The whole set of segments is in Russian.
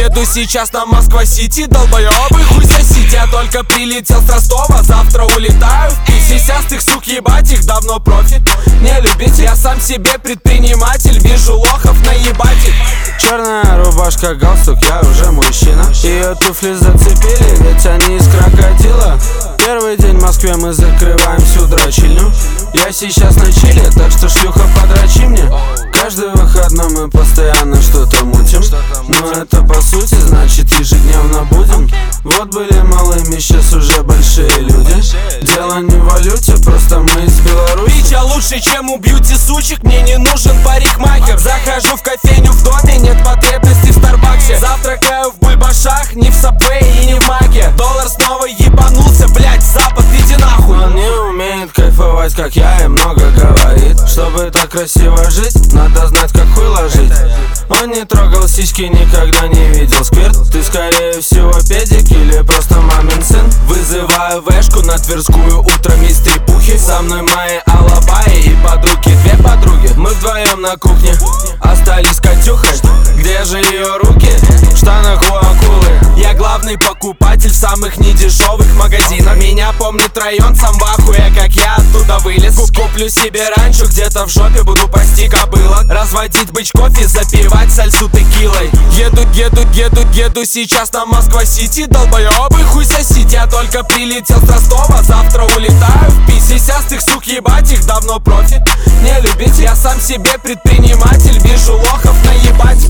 Еду сейчас на Москва-Сити, долбоёбы, хуй сосите. Я только прилетел с Ростова, завтра улетаю в Питер. Сисястых сук ебать, их давно профи не любите. Я сам себе предприниматель, вижу лохов, наебать их. Черная рубашка, галстук, я уже мужчина. Ее туфли зацепили, ведь они из крокодила. Первый день в Москве, мы закрываем всю дрочильню. Я сейчас на чиле, так что шлюха, подрочи мне. Каждый выходной мы постоянно что-то мутим. Но это по сути значит ежедневно будем. Вот были малыми, сейчас уже большие люди. Дело не в валюте, просто мы из Беларуси. Пича лучше, чем у бьюти-сучек, мне не нужен парикмахер. Захожу в кофейню в доме, нет потребности в Старбаксе. Завтракаю в бульбашах, не в Сабвее и не в Маке. Доллар снова ебанулся, блять, Запад, иди нахуй. Он не умеет кайфовать, как я, и много говорит. Чтобы так красиво жить, надо знать, как хуй ложить. Он не трогал сиськи, никогда не видел сквирт. Ты скорее всего педик или просто мамин сын. Вызываю вешку на Тверскую утром из трепухи. Со мной мои алабаи и подруги, две подруги. Мы вдвоем на кухне остались с Катюхой. Где же ее руки? В штанах у акулы. Я главный покупатель в самых недешевых магазинах. Меня помнит район, сам в ахуе, как я оттуда вылез. Куплю себе ранчо, где-то в жопе буду пасти кобылок. Разводить бычков и запивать сальсу текилой. Еду сейчас на Москва-Сити, долбоёбы, хуй сосите. Я только прилетел с Ростова, завтра улетаю в Питер. Сисястых сук ебать, их давно профи не любите. Я сам себе предприниматель, вижу лохов, наебать.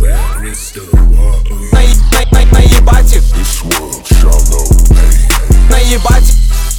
Наебать их. Наебать.